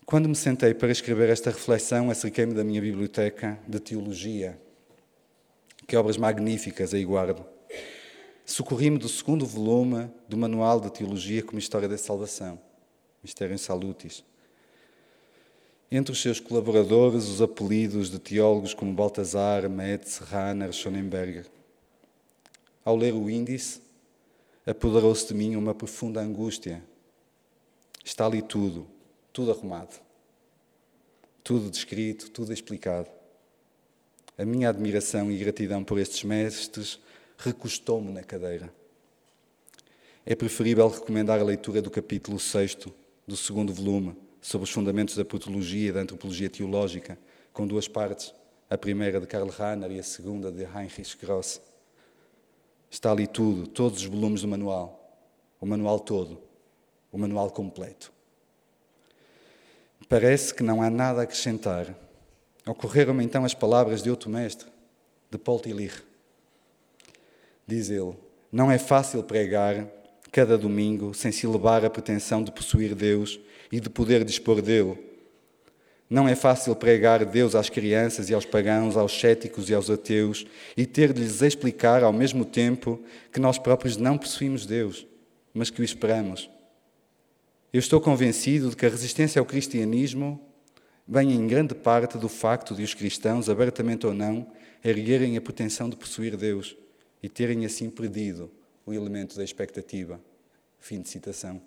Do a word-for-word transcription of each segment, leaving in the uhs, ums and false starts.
Quando me sentei para escrever esta reflexão, acerquei-me da minha biblioteca de teologia. Que obras magníficas aí guardo. Socorri-me do segundo volume do Manual de Teologia como História da Salvação, Mysterium Salutis. Entre os seus colaboradores, os apelidos de teólogos como Baltazar, Metz, Rahner, Schonenberger. Ao ler o índice, apoderou-se de mim uma profunda angústia. Está ali tudo, tudo arrumado. Tudo descrito, tudo explicado. A minha admiração e gratidão por estes mestres recostou-me na cadeira. É preferível recomendar a leitura do capítulo sexto do segundo volume, sobre os fundamentos da protologia e da antropologia teológica, com duas partes, a primeira de Karl Rahner e a segunda de Heinrich Gross. Está ali tudo, todos os volumes do manual, o manual todo, o manual completo. Parece que não há nada a acrescentar. Ocorreram-me então as palavras de outro mestre, de Paul Tillich. Diz ele, não é fácil pregar cada domingo sem se elevar a pretensão de possuir Deus e de poder dispor dele. Não é fácil pregar Deus às crianças e aos pagãos, aos céticos e aos ateus e ter de lhes explicar ao mesmo tempo que nós próprios não possuímos Deus, mas que o esperamos. Eu estou convencido de que a resistência ao cristianismo vem em grande parte do facto de os cristãos, abertamente ou não, erguerem a pretensão de possuir Deus e terem assim perdido o elemento da expectativa. Fim de citação.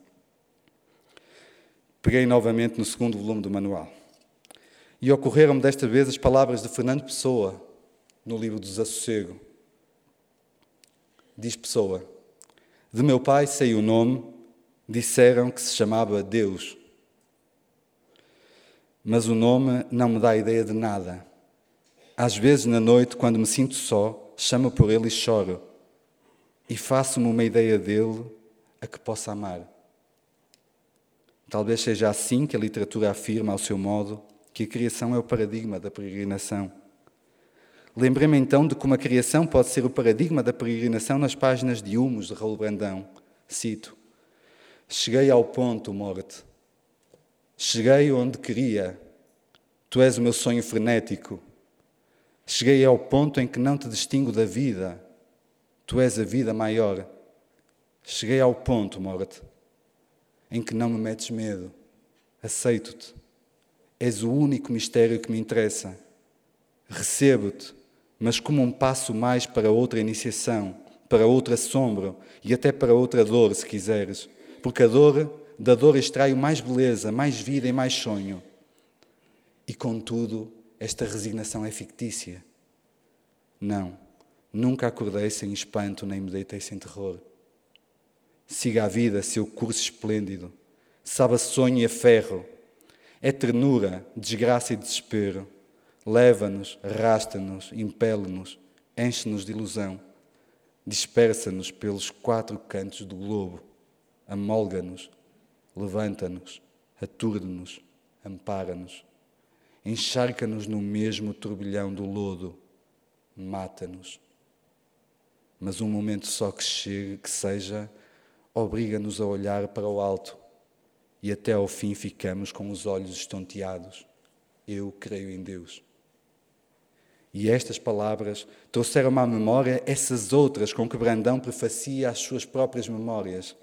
Peguei novamente no segundo volume do manual. E ocorreram-me desta vez as palavras de Fernando Pessoa, no livro do Desassossego. Diz Pessoa, de meu pai sei o nome, disseram que se chamava Deus. Mas o nome não me dá ideia de nada. Às vezes, na noite, quando me sinto só, chamo por ele e choro. E faço-me uma ideia dele a que possa amar. Talvez seja assim que a literatura afirma, ao seu modo, que a criação é o paradigma da peregrinação. Lembrei-me então de como a criação pode ser o paradigma da peregrinação nas páginas de Humos, de Raul Brandão. Cito, cheguei ao ponto, morte. Cheguei onde queria. Tu és o meu sonho frenético. Cheguei ao ponto em que não te distingo da vida. Tu és a vida maior. Cheguei ao ponto, morte, em que não me metes medo. Aceito-te. És o único mistério que me interessa. Recebo-te, mas como um passo mais para outra iniciação, para outra sombra e até para outra dor, se quiseres. Porque a dor, da dor extraio mais beleza, mais vida e mais sonho. E, contudo, esta resignação é fictícia. Não, nunca acordei sem espanto, nem me deitei sem terror. Siga a vida, seu curso esplêndido. Sabe a sonho e a ferro. É ternura, desgraça e desespero. Leva-nos, arrasta-nos, impele-nos, enche-nos de ilusão. Dispersa-nos pelos quatro cantos do globo. Amolga-nos, levanta-nos, aturde-nos, ampara-nos. Encharca-nos no mesmo turbilhão do lodo. Mata-nos. Mas um momento só que chegue, que seja, obriga-nos a olhar para o alto e até ao fim ficamos com os olhos estonteados. Eu creio em Deus. E estas palavras trouxeram-me à memória essas outras com que Brandão prefacia as suas próprias memórias.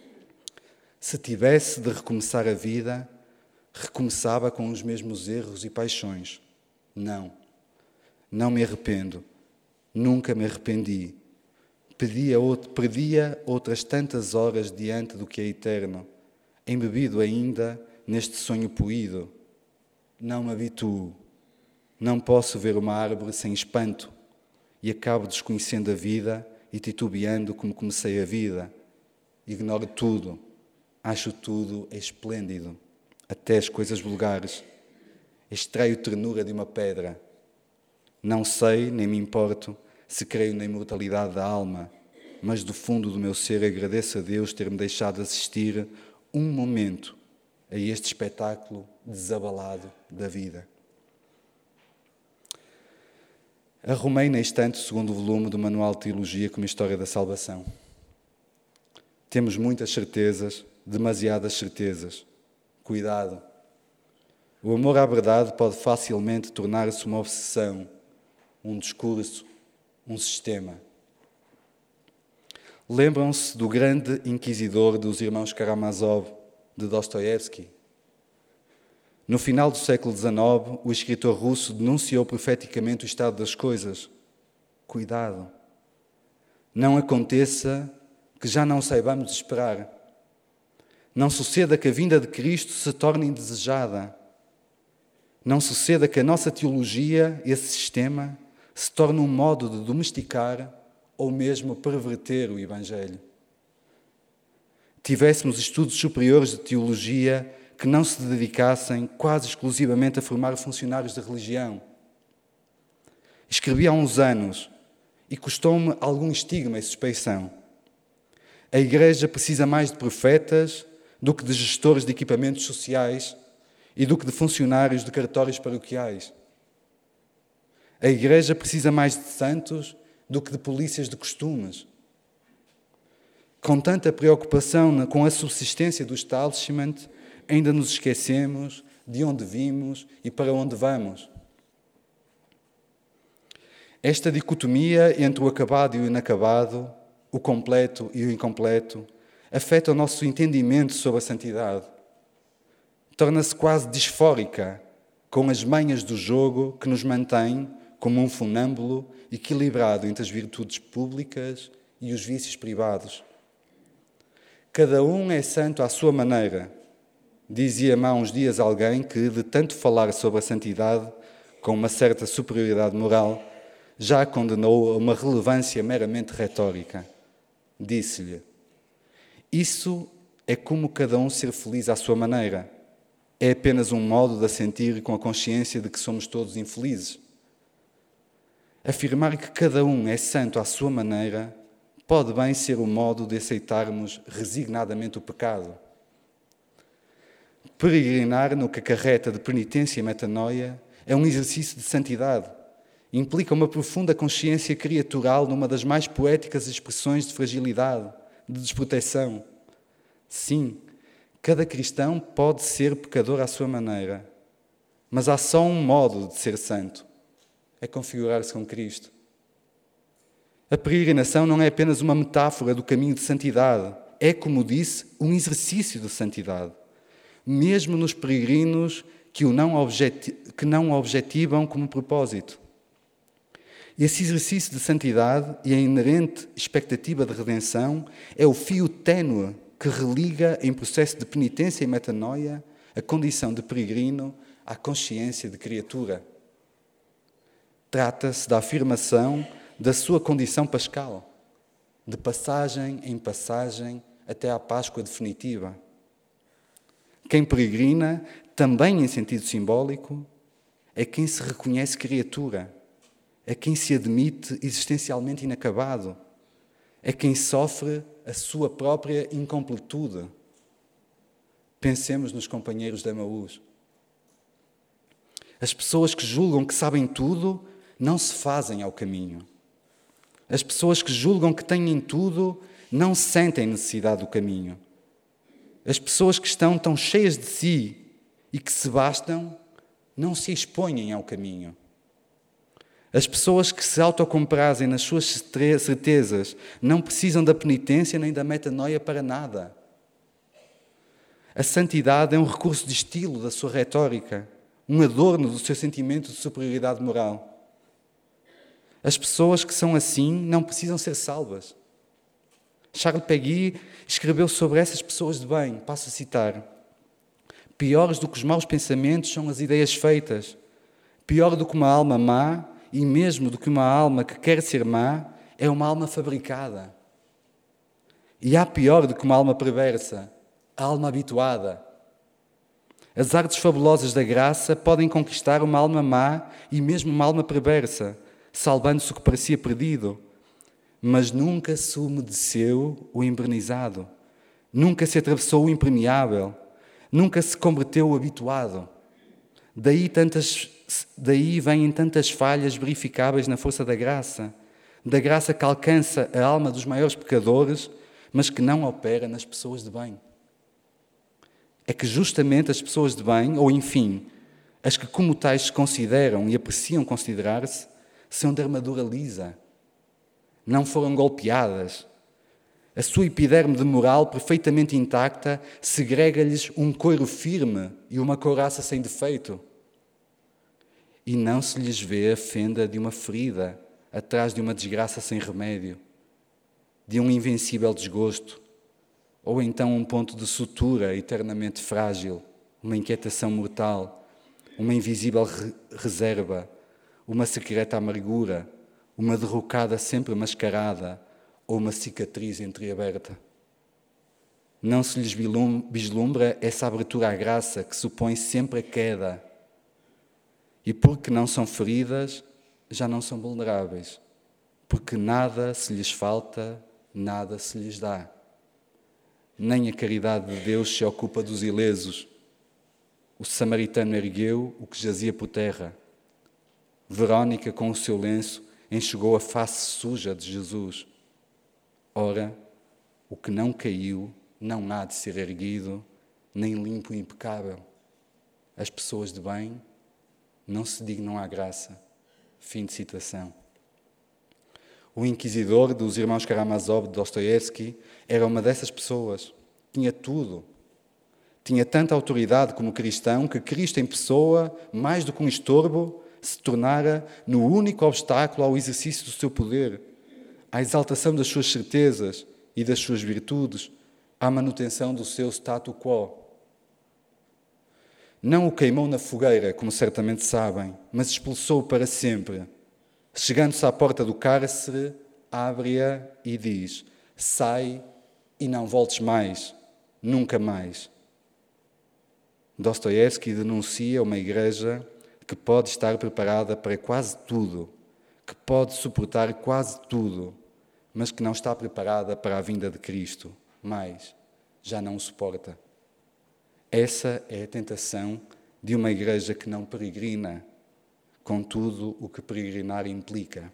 Se tivesse de recomeçar a vida, recomeçava com os mesmos erros e paixões. Não, não me arrependo, nunca me arrependi. Pedia, perdia outras tantas horas diante do que é eterno, embebido ainda neste sonho poído. Não me habituo, não posso ver uma árvore sem espanto e acabo desconhecendo a vida e titubeando como comecei a vida. Ignoro tudo, acho tudo esplêndido, até as coisas vulgares. Extraio ternura de uma pedra. Não sei, nem me importo, se creio na imortalidade da alma, mas do fundo do meu ser agradeço a Deus ter-me deixado assistir um momento a este espetáculo desabalado da vida. Arrumei na estante o segundo volume do Manual de Teologia como História da Salvação. Temos muitas certezas, demasiadas certezas. Cuidado. O amor à verdade pode facilmente tornar-se uma obsessão, um discurso, um sistema. Lembram-se do grande inquisidor dos irmãos Karamazov, de Dostoiévski? No final do século dezenove, o escritor russo denunciou profeticamente o estado das coisas. Cuidado! Não aconteça que já não saibamos esperar. Não suceda que a vinda de Cristo se torne indesejada. Não suceda que a nossa teologia, esse sistema, se torne um modo de domesticar ou mesmo perverter o Evangelho. Tivéssemos estudos superiores de teologia que não se dedicassem quase exclusivamente a formar funcionários de religião. Escrevi há uns anos e custou-me algum estigma e suspeição. A Igreja precisa mais de profetas do que de gestores de equipamentos sociais e do que de funcionários de cartórios paroquiais. A Igreja precisa mais de santos do que de polícias de costumes. Com tanta preocupação com a subsistência do establishment, ainda nos esquecemos de onde vimos e para onde vamos. Esta dicotomia entre o acabado e o inacabado, o completo e o incompleto, afeta o nosso entendimento sobre a santidade. Torna-se quase disfórica com as manhas do jogo que nos mantém como um funâmbulo equilibrado entre as virtudes públicas e os vícios privados. Cada um é santo à sua maneira. Dizia-me há uns dias alguém que, de tanto falar sobre a santidade com uma certa superioridade moral, já a condenou a uma relevância meramente retórica. Disse-lhe: isso é como cada um ser feliz à sua maneira. É apenas um modo de assentir com a consciência de que somos todos infelizes. Afirmar que cada um é santo à sua maneira pode bem ser o modo de aceitarmos resignadamente o pecado. Peregrinar no que acarreta de penitência e metanoia é um exercício de santidade. Implica uma profunda consciência criatural numa das mais poéticas expressões de fragilidade, de desproteção. Sim, cada cristão pode ser pecador à sua maneira, mas há só um modo de ser santo: é configurar-se com Cristo. A peregrinação não é apenas uma metáfora do caminho de santidade, é, como disse, um exercício de santidade. Mesmo nos peregrinos que, o não, objeti- que não objetivam como propósito. Esse exercício de santidade e a inerente expectativa de redenção é o fio ténue que religa, em processo de penitência e metanoia, a condição de peregrino à consciência de criatura. Trata-se da afirmação da sua condição pascal, de passagem em passagem até à Páscoa definitiva. Quem peregrina, também em sentido simbólico, é quem se reconhece criatura, é quem se admite existencialmente inacabado, é quem sofre a sua própria incompletude. Pensemos nos companheiros de Emaús. As pessoas que julgam que sabem tudo não se fazem ao caminho. As pessoas que julgam que têm tudo não sentem necessidade do caminho. As pessoas que estão tão cheias de si e que se bastam não se expõem ao caminho. As pessoas que se autocomprazem nas suas certezas não precisam da penitência nem da metanoia para nada. A santidade é um recurso de estilo da sua retórica, um adorno do seu sentimento de superioridade moral. As pessoas que são assim não precisam ser salvas. Charles Péguy escreveu sobre essas pessoas de bem, passo a citar: piores do que os maus pensamentos são as ideias feitas. Pior do que uma alma má, e mesmo do que uma alma que quer ser má, é uma alma fabricada. E há pior do que uma alma perversa, a alma habituada. As artes fabulosas da graça podem conquistar uma alma má e mesmo uma alma perversa, salvando-se o que parecia perdido. Mas nunca se umedeceu o embrenizado, nunca se atravessou o impermeável, nunca se converteu o habituado. Daí, tantas, daí vêm tantas falhas verificáveis na força da graça, da graça que alcança a alma dos maiores pecadores, mas que não opera nas pessoas de bem. É que justamente as pessoas de bem, ou enfim, as que como tais se consideram e apreciam considerar-se, são de armadura lisa. Não foram golpeadas. A sua epiderme de moral perfeitamente intacta segrega-lhes um couro firme e uma couraça sem defeito. E não se lhes vê a fenda de uma ferida atrás de uma desgraça sem remédio, de um invencível desgosto, ou então um ponto de sutura eternamente frágil, uma inquietação mortal, uma invisível re- reserva, uma secreta amargura, uma derrocada sempre mascarada ou uma cicatriz entreaberta. Não se lhes vislumbra essa abertura à graça que supõe sempre a queda. E porque não são feridas, já não são vulneráveis, porque nada se lhes falta, nada se lhes dá. Nem a caridade de Deus se ocupa dos ilesos. O samaritano ergueu o que jazia por terra. Verónica, com o seu lenço, enxugou a face suja de Jesus. Ora, o que não caiu não há de ser erguido, nem limpo e impecável. As pessoas de bem não se dignam à graça. Fim de citação. O inquisidor dos irmãos Karamazov de Dostoiévski era uma dessas pessoas. Tinha tudo. Tinha tanta autoridade como cristão que Cristo em pessoa, mais do que um estorbo, se tornara no único obstáculo ao exercício do seu poder, à exaltação das suas certezas e das suas virtudes, à manutenção do seu statu quo. Não o queimou na fogueira, como certamente sabem, mas expulsou-o para sempre. Chegando-se à porta do cárcere, abre-a e diz: sai e não voltes mais, nunca mais. Dostoiévski denuncia uma igreja que pode estar preparada para quase tudo, que pode suportar quase tudo, mas que não está preparada para a vinda de Cristo, mais já não o suporta. Essa é a tentação de uma igreja que não peregrina, com tudo o que peregrinar implica.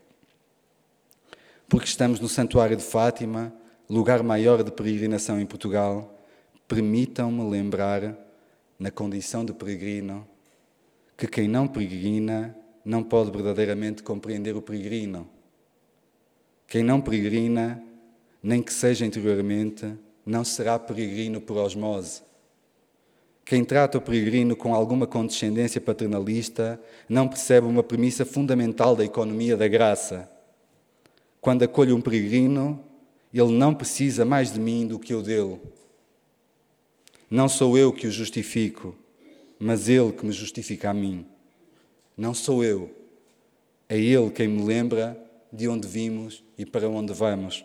Porque estamos no Santuário de Fátima, lugar maior de peregrinação em Portugal, permitam-me lembrar, na condição de peregrino, que quem não peregrina não pode verdadeiramente compreender o peregrino. Quem não peregrina, nem que seja interiormente, não será peregrino por osmose. Quem trata o peregrino com alguma condescendência paternalista não percebe uma premissa fundamental da economia da graça. Quando acolho um peregrino, ele não precisa mais de mim do que eu dele. Não sou eu que o justifico, mas ele que me justifica a mim. Não sou eu, é ele quem me lembra de onde vimos e para onde vamos.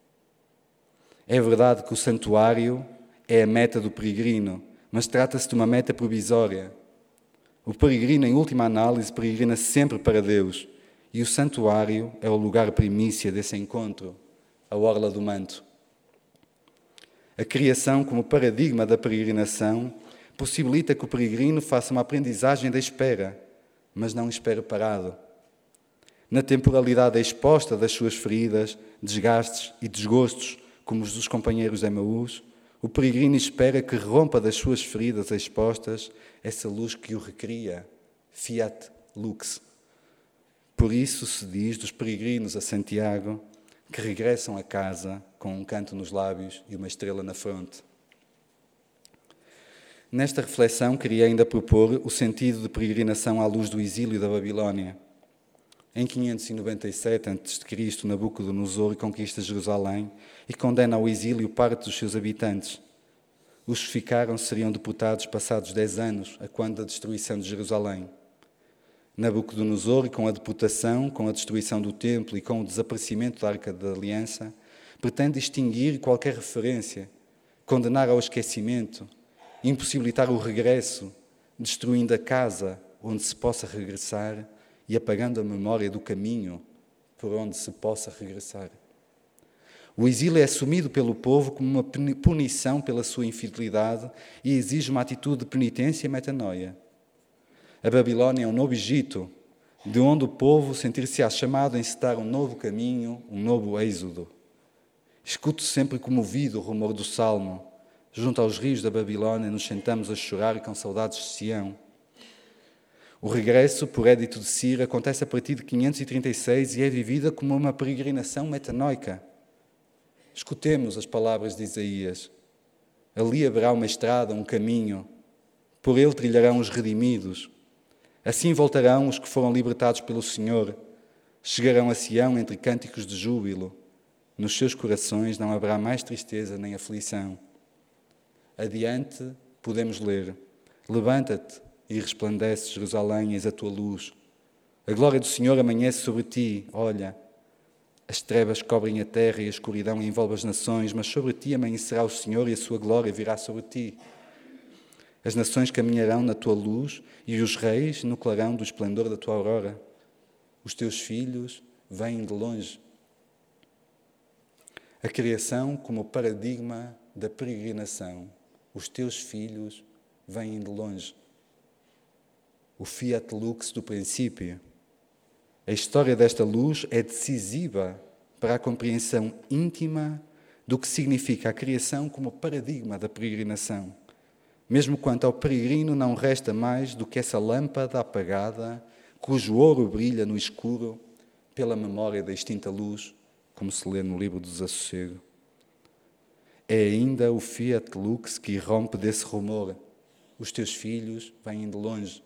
É verdade que o santuário é a meta do peregrino, mas trata-se de uma meta provisória. O peregrino, em última análise, peregrina sempre para Deus, e o santuário é o lugar primícia desse encontro, a orla do manto. A criação, como paradigma da peregrinação, possibilita que o peregrino faça uma aprendizagem da espera, mas não espere parado. Na temporalidade exposta das suas feridas, desgastes e desgostos, como os dos companheiros de Emaús, o peregrino espera que rompa das suas feridas expostas essa luz que o recria, fiat lux. Por isso se diz dos peregrinos a Santiago que regressam a casa com um canto nos lábios e uma estrela na fronte. Nesta reflexão, queria ainda propor o sentido de peregrinação à luz do exílio da Babilónia. Em quinhentos e noventa e sete antes de Cristo, Nabucodonosor conquista Jerusalém e condena ao exílio parte dos seus habitantes. Os que ficaram seriam deportados passados dez anos, a quando da destruição de Jerusalém. Nabucodonosor, com a deportação, com a destruição do templo e com o desaparecimento da Arca da Aliança, pretende extinguir qualquer referência, condenar ao esquecimento, impossibilitar o regresso, destruindo a casa onde se possa regressar e apagando a memória do caminho por onde se possa regressar. O exílio é assumido pelo povo como uma punição pela sua infidelidade e exige uma atitude de penitência e metanoia. A Babilónia é um novo Egito, de onde o povo sentir-se-á chamado a encetar um novo caminho, um novo êxodo. Escuto sempre comovido o rumor do salmo. Junto aos rios da Babilónia nos sentamos a chorar com saudades de Sião. O regresso, por édito de Ciro, acontece a partir de quinhentos e trinta e seis e é vivida como uma peregrinação metanoica. Escutemos as palavras de Isaías. Ali haverá uma estrada, um caminho. Por ele trilharão os redimidos. Assim voltarão os que foram libertados pelo Senhor. Chegarão a Sião entre cânticos de júbilo. Nos seus corações não haverá mais tristeza nem aflição. Adiante podemos ler. Levanta-te e resplandece, Jerusalém, eis a tua luz. A glória do Senhor amanhece sobre ti. Olha, as trevas cobrem a terra e a escuridão envolve as nações, mas sobre ti amanhecerá o Senhor e a sua glória virá sobre ti. As nações caminharão na tua luz e os reis no clarão do esplendor da tua aurora. Os teus filhos vêm de longe. A criação como paradigma da peregrinação. Os teus filhos vêm de longe. O fiat lux do princípio. A história desta luz é decisiva para a compreensão íntima do que significa a criação como paradigma da peregrinação. Mesmo quanto ao peregrino não resta mais do que essa lâmpada apagada, cujo ouro brilha no escuro pela memória da extinta luz, como se lê no livro do Desassossego. É ainda o fiat lux que irrompe desse rumor. Os teus filhos vêm de longe.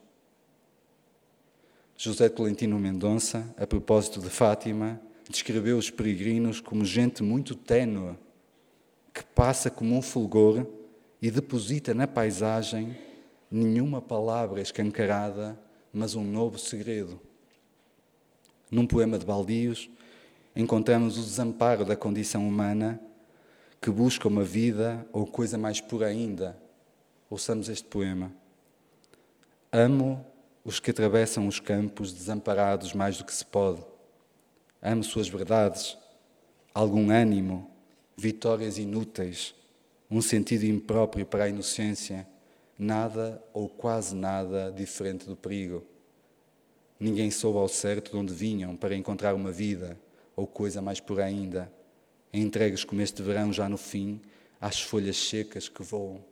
José Tolentino Mendonça, a propósito de Fátima, descreveu os peregrinos como gente muito ténue, que passa como um fulgor e deposita na paisagem nenhuma palavra escancarada, mas um novo segredo. Num poema de Baldios, encontramos o desamparo da condição humana que busca uma vida ou coisa mais pura ainda. Ouçamos este poema. Amo os que atravessam os campos desamparados mais do que se pode. Amo suas verdades, algum ânimo, vitórias inúteis, um sentido impróprio para a inocência, nada ou quase nada diferente do perigo. Ninguém soube ao certo de onde vinham para encontrar uma vida ou coisa mais pura ainda, entregues como este verão já no fim às folhas secas que voam.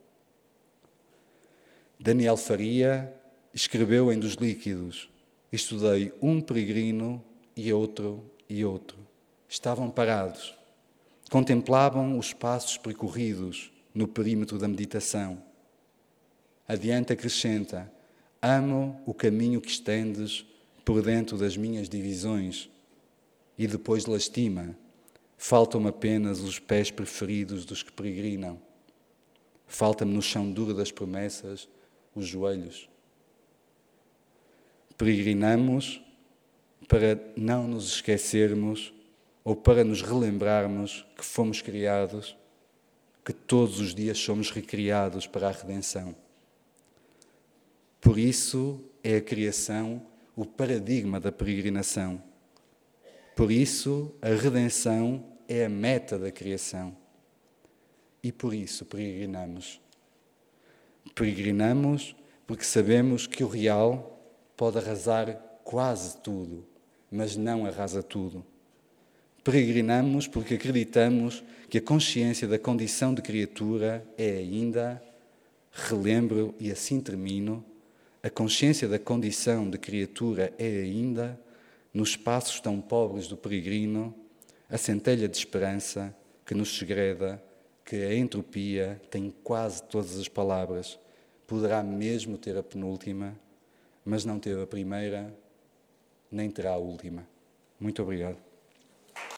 Daniel Faria escreveu em Dos Líquidos: estudei um peregrino e outro e outro. Estavam parados, contemplavam os passos percorridos no perímetro da meditação. Adiante acrescenta: amo o caminho que estendes por dentro das minhas divisões. E depois lastima: faltam-me apenas os pés preferidos dos que peregrinam. Falta-me no chão duro das promessas os joelhos. Peregrinamos para não nos esquecermos ou para nos relembrarmos que fomos criados, que todos os dias somos recriados para a redenção. Por isso é a criação o paradigma da peregrinação. Por isso a redenção é a meta da criação. E por isso peregrinamos. Peregrinamos porque sabemos que o real pode arrasar quase tudo, mas não arrasa tudo. Peregrinamos porque acreditamos que a consciência da condição de criatura é ainda, relembro e assim termino, a consciência da condição de criatura é ainda, nos passos tão pobres do peregrino, a centelha de esperança que nos segreda que a entropia tem quase todas as palavras, poderá mesmo ter a penúltima, mas não ter a primeira, nem terá a última. Muito obrigado.